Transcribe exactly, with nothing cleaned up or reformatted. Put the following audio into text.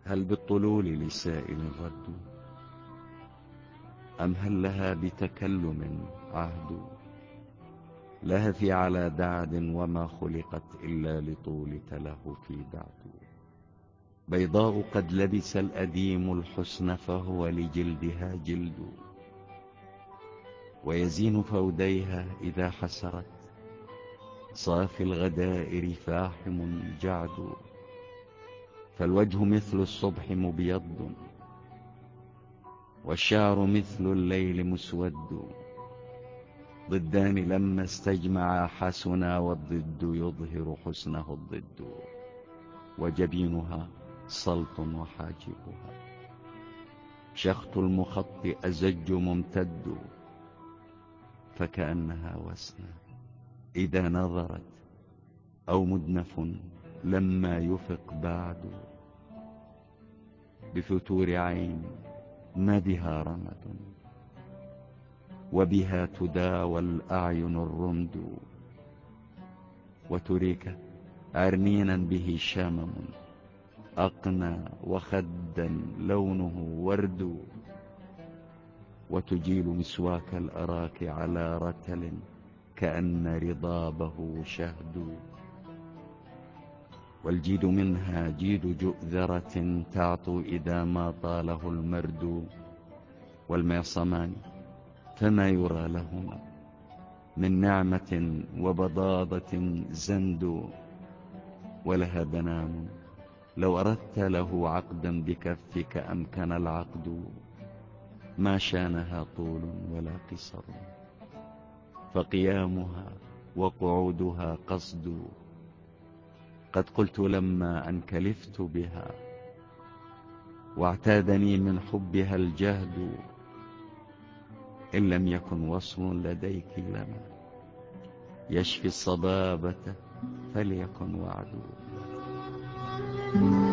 هل بالطلول لسائل رد، أم هل لها بتكلم عهد؟ لهفي على دعد وما خلقت إلا لطول تلهف دعد. بيضاء قد لبس الأديم الحسن فهو لجلدها جلد، ويزين فوديها إذا حسرت صافي الغدائر فاحم جعد. فالوجه مثل الصبح مبيض، والشعر مثل الليل مسود، ضدان لما استجمعا حسنا والضد يظهر حسنه الضد. وجبينها سلط وحاجبها شخط المخط أزج ممتد، فكأنها وسنة إذا نظرت، أو مدنف لما يفق بعد. بفتور عين ما بها رمد، وبها تداوى الأعين الرمد. وتريك عرنينا به شامم أقنى وخدا لونه ورد. وتجيل مسواك الأراك على رتل كأن رضابه شهد. والجيد منها جيد جؤذرة تعطو إذا ما طاله المرد. والمعصمان فما يرى لهما من نعمة وبضاضة زند. ولها بنان لو أردت له عقدا بكفك أمكن العقد. ما شانها طول ولا قصر، فقيامها وقعودها قصد. قد قلت لما أن كلفت بها، واعتادني من حبها الجهد. إن لم يكن وصل لديك لما يشفي الصبابة فليكن وعد.